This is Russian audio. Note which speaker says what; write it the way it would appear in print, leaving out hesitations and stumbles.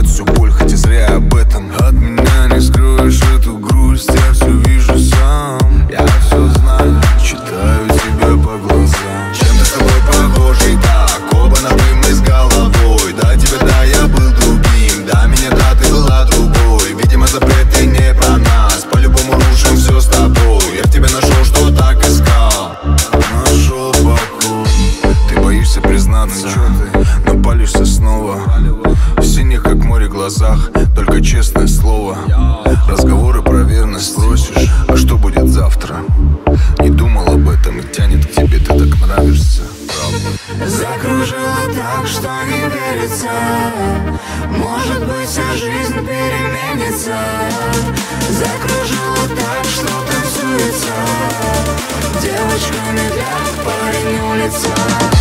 Speaker 1: всю боль, хотя зря об этом. От меня не скроешь эту грусть, я все вижу сам. Я все знаю, читаю тебя по глазам. Чем-то с тобой похожий, так, оба на «ты» мы с головой. Да, тебе да, я был другим, да, меня да, ты была другой. Видимо, запреты не про нас, по-любому рушим все с тобой. Я в тебе нашел, что так искал. Нашел покой. Ты боишься признаться, но палишься снова. В синих, как море, глазах только честное слово. Разговоры про верность спросишь, а что будет завтра? Не думал об этом и тянет к тебе, ты так нравишься, правда.
Speaker 2: Закружила так, что не верится. Может быть, вся жизнь переменится. Закружила так, что танцуется. Девочка медляк, парень улица.